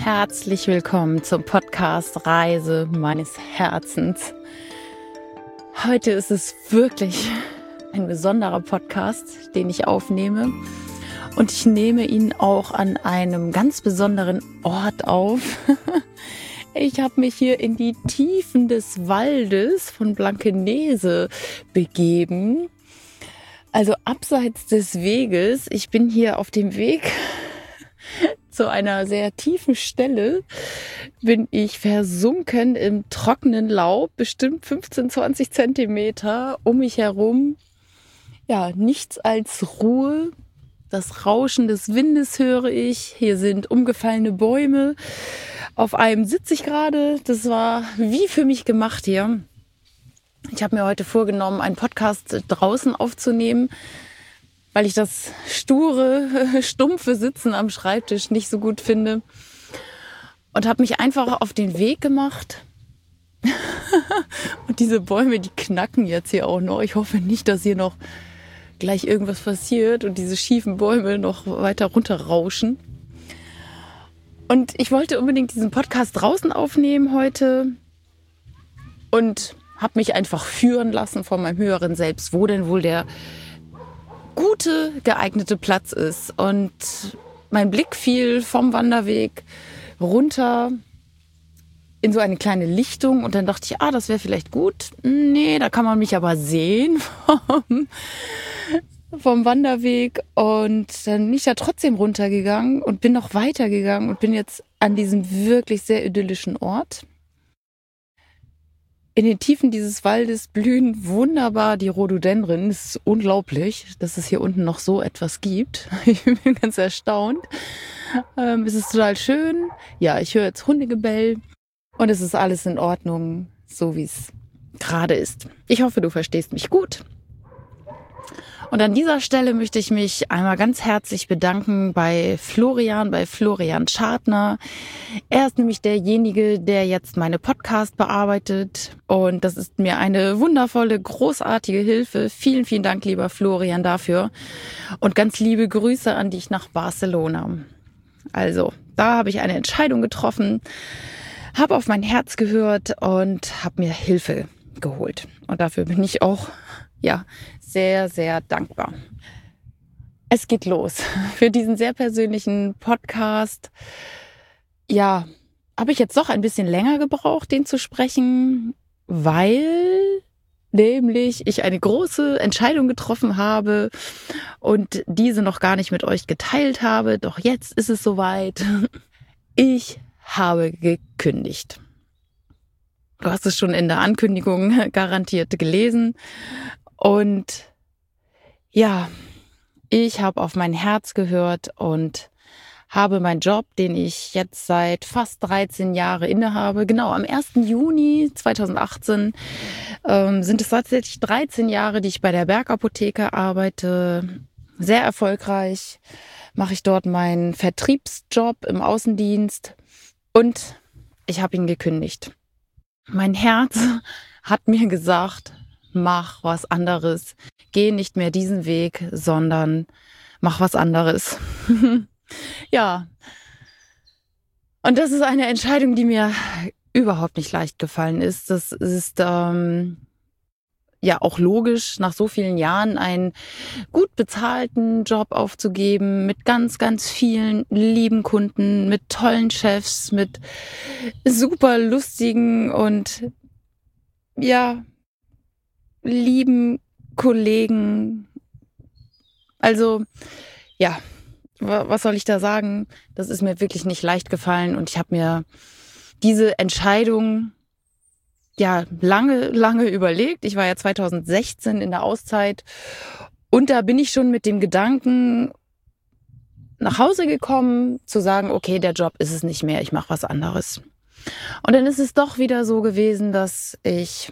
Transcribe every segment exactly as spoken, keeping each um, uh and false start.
herzlich willkommen zum Podcast Reise meines Herzens. Heute ist es wirklich ein besonderer Podcast, den ich aufnehme. Und ich nehme ihn auch an einem ganz besonderen Ort auf. Ich habe mich hier in die Tiefen des Waldes von Blankenese begeben. Also abseits des Weges. Ich bin hier auf dem Weg zu einer sehr tiefen Stelle. Bin ich versunken im trockenen Laub, bestimmt fünfzehn, zwanzig Zentimeter um mich herum. Ja, nichts als Ruhe. Das Rauschen des Windes höre ich. Hier sind umgefallene Bäume. Auf einem sitze ich gerade. Das war wie für mich gemacht hier. Ich habe mir heute vorgenommen, einen Podcast draußen aufzunehmen, weil ich das sture, stumpfe Sitzen am Schreibtisch nicht so gut finde. Und habe mich einfach auf den Weg gemacht. Und diese Bäume, die knacken jetzt hier auch noch. Ich hoffe nicht, dass hier noch gleich irgendwas passiert und diese schiefen Bäume noch weiter runterrauschen. Und ich wollte unbedingt diesen Podcast draußen aufnehmen heute und habe mich einfach führen lassen von meinem höheren Selbst, wo denn wohl der gute, geeignete Platz ist. Und mein Blick fiel vom Wanderweg runter in so eine kleine Lichtung und dann dachte ich, ah, das wäre vielleicht gut. Nee, da kann man mich aber sehen vom, vom Wanderweg. Und dann bin ich da trotzdem runtergegangen und bin noch weitergegangen und bin jetzt an diesem wirklich sehr idyllischen Ort. In den Tiefen dieses Waldes blühen wunderbar die Rhododendren. Es ist unglaublich, dass es hier unten noch so etwas gibt. Ich bin ganz erstaunt. Ähm, es ist total schön. Ja, ich höre jetzt Hundegebell. Und es ist alles in Ordnung, so wie es gerade ist. Ich hoffe, du verstehst mich gut. Und an dieser Stelle möchte ich mich einmal ganz herzlich bedanken bei Florian, bei Florian Schartner. Er ist nämlich derjenige, der jetzt meine Podcast bearbeitet. Und das ist mir eine wundervolle, großartige Hilfe. Vielen, vielen Dank, lieber Florian, dafür. Und ganz liebe Grüße an dich nach Barcelona. Also, da habe ich eine Entscheidung getroffen, habe auf mein Herz gehört und habe mir Hilfe geholt. Und dafür bin ich auch, ja, sehr, sehr dankbar. Es geht los. Für diesen sehr persönlichen Podcast, ja, habe ich jetzt doch ein bisschen länger gebraucht, den zu sprechen, weil nämlich ich eine große Entscheidung getroffen habe und diese noch gar nicht mit euch geteilt habe. Doch jetzt ist es soweit. Ich habe gekündigt. Du hast es schon in der Ankündigung garantiert gelesen. Und ja, ich habe auf mein Herz gehört und habe meinen Job, den ich jetzt seit fast dreizehn Jahren innehabe, genau am ersten Juni zweitausendachtzehn ähm, sind es tatsächlich dreizehn Jahre, die ich bei der Bergapotheke arbeite. Sehr erfolgreich mache ich dort meinen Vertriebsjob im Außendienst. Und ich habe ihn gekündigt. Mein Herz hat mir gesagt, mach was anderes. Geh nicht mehr diesen Weg, sondern mach was anderes. Ja. Und das ist eine Entscheidung, die mir überhaupt nicht leicht gefallen ist. Das ist ähm, ja auch logisch, nach so vielen Jahren einen gut bezahlten Job aufzugeben, mit ganz, ganz vielen lieben Kunden, mit tollen Chefs, mit super lustigen und ja, lieben Kollegen. Also ja, was soll ich da sagen? Das ist mir wirklich nicht leicht gefallen und ich habe mir diese Entscheidung ja lange, lange überlegt. Ich war ja zweitausendsechzehn in der Auszeit und da bin ich schon mit dem Gedanken nach Hause gekommen, zu sagen, okay, der Job ist es nicht mehr, ich mache was anderes. Und dann ist es doch wieder so gewesen, dass ich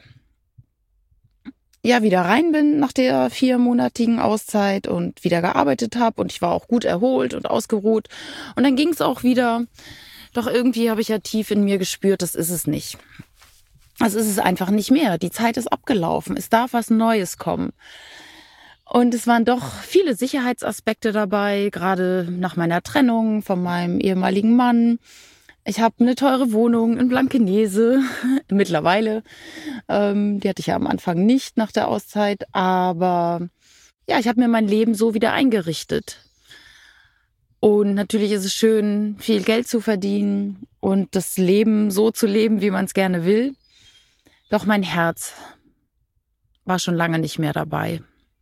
ja wieder rein bin nach der viermonatigen Auszeit und wieder gearbeitet habe und ich war auch gut erholt und ausgeruht. Und dann ging es auch wieder, doch irgendwie habe ich ja tief in mir gespürt, das ist es nicht. Das ist es einfach nicht mehr. Die Zeit ist abgelaufen. Es darf was Neues kommen. Und es waren doch viele Sicherheitsaspekte dabei, gerade nach meiner Trennung von meinem ehemaligen Mann. Ich habe eine teure Wohnung in Blankenese mittlerweile. Ähm, die hatte ich ja am Anfang nicht nach der Auszeit, aber ja, ich habe mir mein Leben so wieder eingerichtet. Und natürlich ist es schön, viel Geld zu verdienen und das Leben so zu leben, wie man es gerne will. Doch mein Herz war schon lange nicht mehr dabei.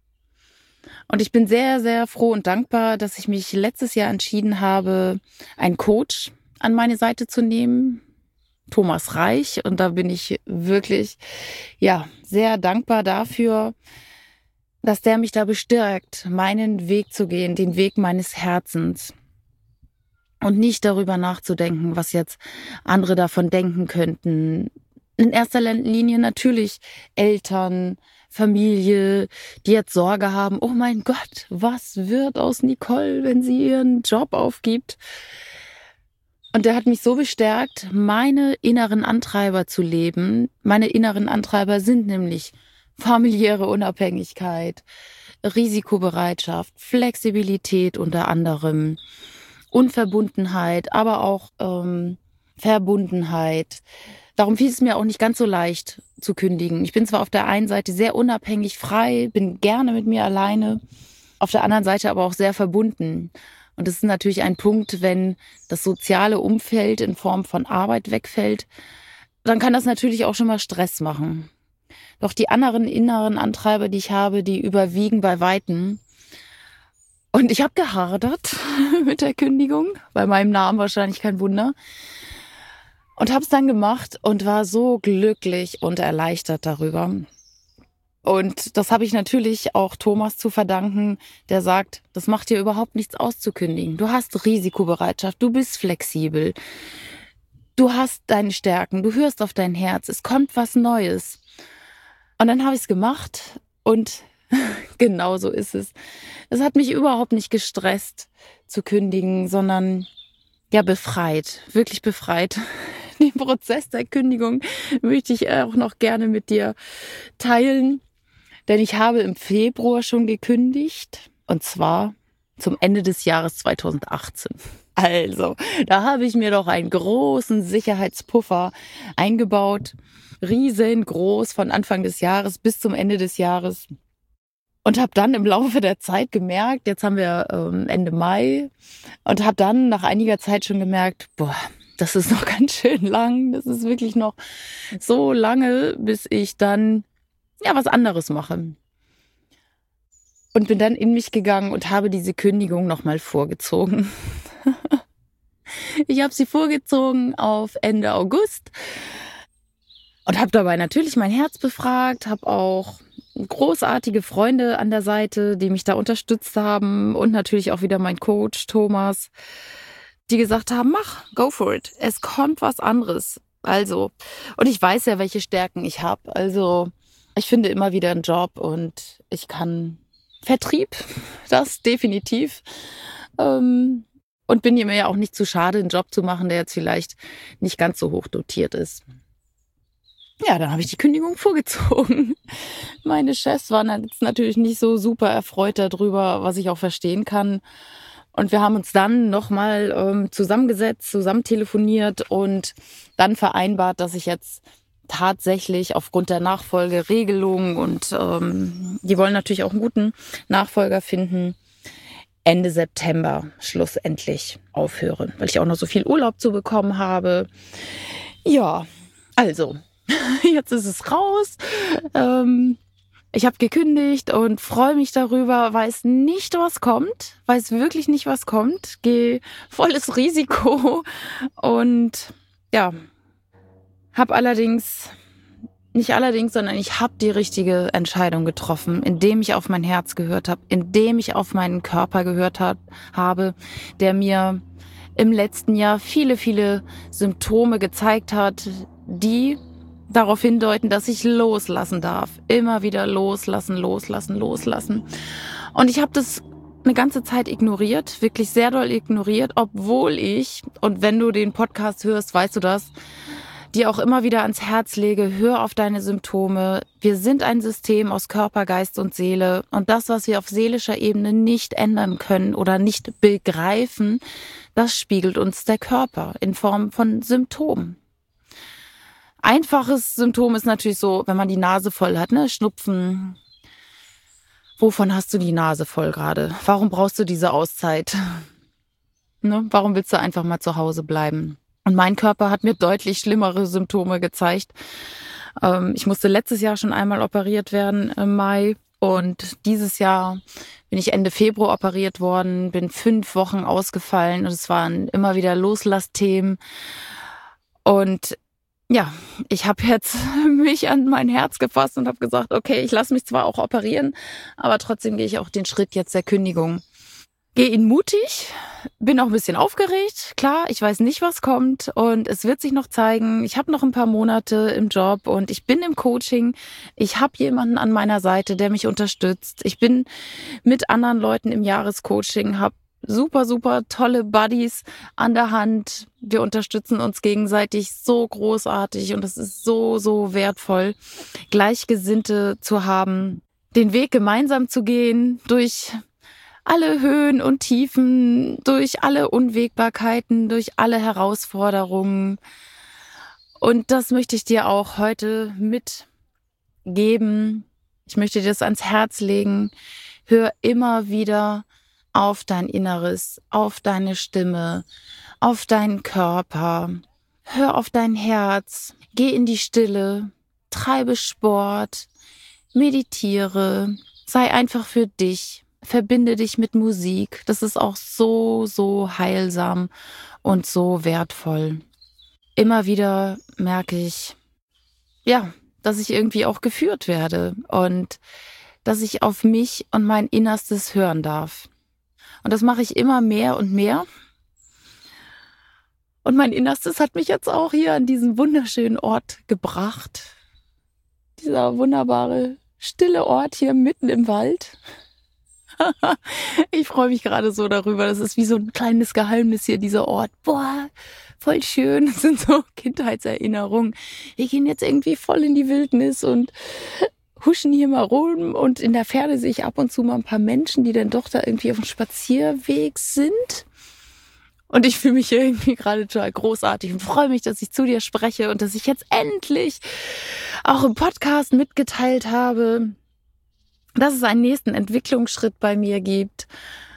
Und ich bin sehr, sehr froh und dankbar, dass ich mich letztes Jahr entschieden habe, einen Coach an meine Seite zu nehmen, Thomas Reich. Und da bin ich wirklich, ja, sehr dankbar dafür, dass der mich da bestärkt, meinen Weg zu gehen, den Weg meines Herzens. Und nicht darüber nachzudenken, was jetzt andere davon denken könnten. In erster Linie natürlich Eltern, Familie, die jetzt Sorge haben, oh mein Gott, was wird aus Nicole, wenn sie ihren Job aufgibt? Und der hat mich so bestärkt, meine inneren Antreiber zu leben. Meine inneren Antreiber sind nämlich familiäre Unabhängigkeit, Risikobereitschaft, Flexibilität unter anderem, Unverbundenheit, aber auch ähm, Verbundenheit. Darum fiel es mir auch nicht ganz so leicht zu kündigen. Ich bin zwar auf der einen Seite sehr unabhängig, frei, bin gerne mit mir alleine, auf der anderen Seite aber auch sehr verbunden. Und das ist natürlich ein Punkt, wenn das soziale Umfeld in Form von Arbeit wegfällt, dann kann das natürlich auch schon mal Stress machen. Doch die anderen inneren Antreiber, die ich habe, die überwiegen bei Weitem. Und ich habe gehadert mit der Kündigung, bei meinem Namen wahrscheinlich kein Wunder. Und habe es dann gemacht und war so glücklich und erleichtert darüber. Und das habe ich natürlich auch Thomas zu verdanken, der sagt, das macht dir überhaupt nichts auszukündigen. Du hast Risikobereitschaft, du bist flexibel, du hast deine Stärken, du hörst auf dein Herz, es kommt was Neues. Und dann habe ich es gemacht und genau so ist es. Es hat mich überhaupt nicht gestresst zu kündigen, sondern ja befreit, wirklich befreit. Den Prozess der Kündigung möchte ich auch noch gerne mit dir teilen, denn ich habe im Februar schon gekündigt und zwar zum Ende des Jahres zweitausendachtzehn. Also, da habe ich mir doch einen großen Sicherheitspuffer eingebaut, riesengroß von Anfang des Jahres bis zum Ende des Jahres. Und habe dann im Laufe der Zeit gemerkt, jetzt haben wir ähm, Ende Mai, und habe dann nach einiger Zeit schon gemerkt, boah, das ist noch ganz schön lang. Das ist wirklich noch so lange, bis ich dann ja was anderes mache. Und bin dann in mich gegangen und habe diese Kündigung nochmal vorgezogen. Ich habe sie vorgezogen auf Ende August und habe dabei natürlich mein Herz befragt, habe auch großartige Freunde an der Seite, die mich da unterstützt haben und natürlich auch wieder mein Coach Thomas, die gesagt haben, mach, go for it. Es kommt was anderes. Also, und ich weiß ja, welche Stärken ich habe. Also, ich finde immer wieder einen Job und ich kann Vertrieb, das definitiv. Ähm, und bin mir ja auch nicht zu schade, einen Job zu machen, der jetzt vielleicht nicht ganz so hoch dotiert ist. Ja, dann habe ich die Kündigung vorgezogen. Meine Chefs waren jetzt natürlich nicht so super erfreut darüber, was ich auch verstehen kann. Und wir haben uns dann nochmal ähm, zusammengesetzt, zusammen telefoniert und dann vereinbart, dass ich jetzt tatsächlich aufgrund der Nachfolgeregelung und ähm, die wollen natürlich auch einen guten Nachfolger finden, Ende September schlussendlich aufhöre, weil ich auch noch so viel Urlaub zu bekommen habe. Ja, also, jetzt ist es raus. Ähm, Ich habe gekündigt und freue mich darüber, weiß nicht, was kommt, weiß wirklich nicht, was kommt, gehe volles Risiko und ja, habe allerdings, nicht allerdings, sondern ich habe die richtige Entscheidung getroffen, indem ich auf mein Herz gehört habe, indem ich auf meinen Körper gehört hab, habe, der mir im letzten Jahr viele, viele Symptome gezeigt hat, die darauf hindeuten, dass ich loslassen darf. Immer wieder loslassen, loslassen, loslassen. Und ich habe das eine ganze Zeit ignoriert, wirklich sehr doll ignoriert, obwohl ich, und wenn du den Podcast hörst, weißt du das, dir auch immer wieder ans Herz lege, hör auf deine Symptome. Wir sind ein System aus Körper, Geist und Seele. Und das, was wir auf seelischer Ebene nicht ändern können oder nicht begreifen, das spiegelt uns der Körper in Form von Symptomen. Einfaches Symptom ist natürlich so, wenn man die Nase voll hat, ne? Schnupfen. Wovon hast du die Nase voll gerade? Warum brauchst du diese Auszeit? Ne? Warum willst du einfach mal zu Hause bleiben? Und mein Körper hat mir deutlich schlimmere Symptome gezeigt. Ähm, ich musste letztes Jahr schon einmal operiert werden im Mai. Und dieses Jahr bin ich Ende Februar operiert worden, bin fünf Wochen ausgefallen. Und es waren immer wieder Loslassthemen. Und ja, ich habe jetzt mich an mein Herz gefasst und habe gesagt, okay, ich lasse mich zwar auch operieren, aber trotzdem gehe ich auch den Schritt jetzt der Kündigung. Gehe ihn mutig, bin auch ein bisschen aufgeregt. Klar, ich weiß nicht, was kommt und es wird sich noch zeigen. Ich habe noch ein paar Monate im Job und ich bin im Coaching. Ich habe jemanden an meiner Seite, der mich unterstützt. Ich bin mit anderen Leuten im Jahrescoaching, habe super, super tolle Buddies an der Hand. Wir unterstützen uns gegenseitig so großartig und es ist so, so wertvoll, Gleichgesinnte zu haben, den Weg gemeinsam zu gehen durch alle Höhen und Tiefen, durch alle Unwägbarkeiten, durch alle Herausforderungen. Und das möchte ich dir auch heute mitgeben. Ich möchte dir das ans Herz legen. Hör immer wieder auf dein Inneres, auf deine Stimme, auf deinen Körper. Hör auf dein Herz. Geh in die Stille. Treibe Sport. Meditiere. Sei einfach für dich. Verbinde dich mit Musik. Das ist auch so, so heilsam und so wertvoll. Immer wieder merke ich, ja, dass ich irgendwie auch geführt werde und dass ich auf mich und mein Innerstes hören darf. Und das mache ich immer mehr und mehr. Und mein Innerstes hat mich jetzt auch hier an diesen wunderschönen Ort gebracht. Dieser wunderbare, stille Ort hier mitten im Wald. Ich freue mich gerade so darüber. Das ist wie so ein kleines Geheimnis hier, dieser Ort. Boah, voll schön. Das sind so Kindheitserinnerungen. Wir gehen jetzt irgendwie voll in die Wildnis und huschen hier mal rum. Und in der Ferne sehe ich ab und zu mal ein paar Menschen, die dann doch da irgendwie auf dem Spazierweg sind. Und ich fühle mich hier irgendwie gerade total großartig und freue mich, dass ich zu dir spreche und dass ich jetzt endlich auch im Podcast mitgeteilt habe, dass es einen nächsten Entwicklungsschritt bei mir gibt.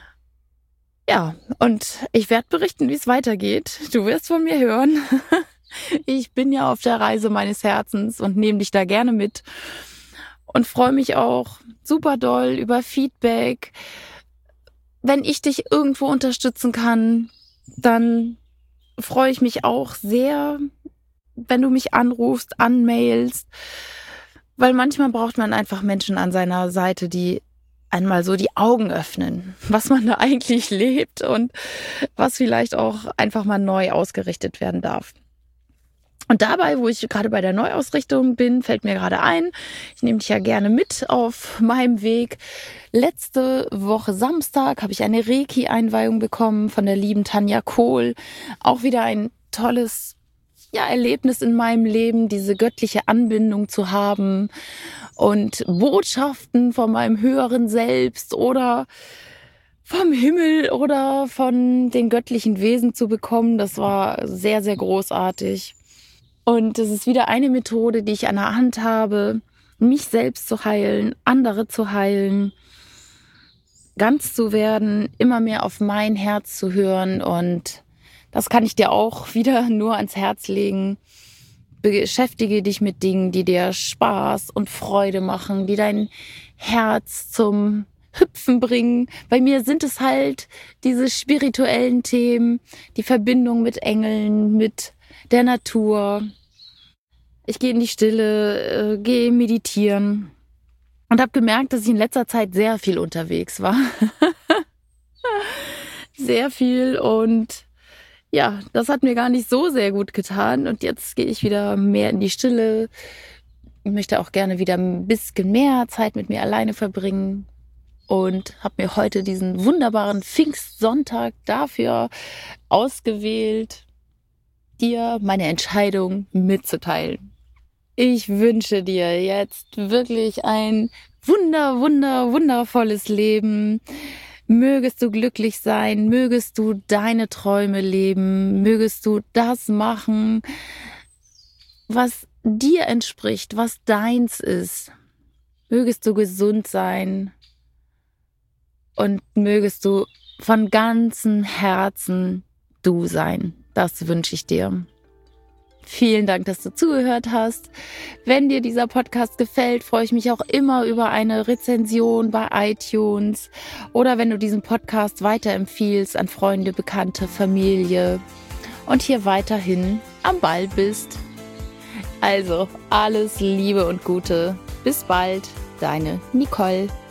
Ja, und ich werde berichten, wie es weitergeht. Du wirst von mir hören. Ich bin ja auf der Reise meines Herzens und nehme dich da gerne mit. Und freue mich auch super doll über Feedback. Wenn ich dich irgendwo unterstützen kann, dann freue ich mich auch sehr, wenn du mich anrufst, anmailst. Weil manchmal braucht man einfach Menschen an seiner Seite, die einmal so die Augen öffnen, was man da eigentlich lebt und was vielleicht auch einfach mal neu ausgerichtet werden darf. Und dabei, wo ich gerade bei der Neuausrichtung bin, fällt mir gerade ein, ich nehme dich ja gerne mit auf meinem Weg. Letzte Woche Samstag habe ich eine Reiki-Einweihung bekommen von der lieben Tanja Kohl. Auch wieder ein tolles ja, Erlebnis in meinem Leben, diese göttliche Anbindung zu haben und Botschaften von meinem höheren Selbst oder vom Himmel oder von den göttlichen Wesen zu bekommen. Das war sehr, sehr großartig. Und es ist wieder eine Methode, die ich an der Hand habe, mich selbst zu heilen, andere zu heilen, ganz zu werden, immer mehr auf mein Herz zu hören. Und das kann ich dir auch wieder nur ans Herz legen. Beschäftige dich mit Dingen, die dir Spaß und Freude machen, die dein Herz zum Hüpfen bringen. Bei mir sind es halt diese spirituellen Themen, die Verbindung mit Engeln, mit der Natur. Ich gehe in die Stille, äh, gehe meditieren und habe gemerkt, dass ich in letzter Zeit sehr viel unterwegs war. Sehr viel und ja, das hat mir gar nicht so sehr gut getan und jetzt gehe ich wieder mehr in die Stille. Ich möchte auch gerne wieder ein bisschen mehr Zeit mit mir alleine verbringen und habe mir heute diesen wunderbaren Pfingstsonntag dafür ausgewählt. dir meine Entscheidung mitzuteilen. Ich wünsche dir jetzt wirklich ein wunder, wunder, wundervolles Leben. Mögest du glücklich sein, mögest du deine Träume leben, mögest du das machen, was dir entspricht, was deins ist. Mögest du gesund sein und mögest du von ganzem Herzen du sein. Das wünsche ich dir. Vielen Dank, dass du zugehört hast. Wenn dir dieser Podcast gefällt, freue ich mich auch immer über eine Rezension bei iTunes oder wenn du diesen Podcast weiterempfiehlst an Freunde, Bekannte, Familie und hier weiterhin am Ball bist. Also, alles Liebe und Gute. Bis bald, deine Nicole.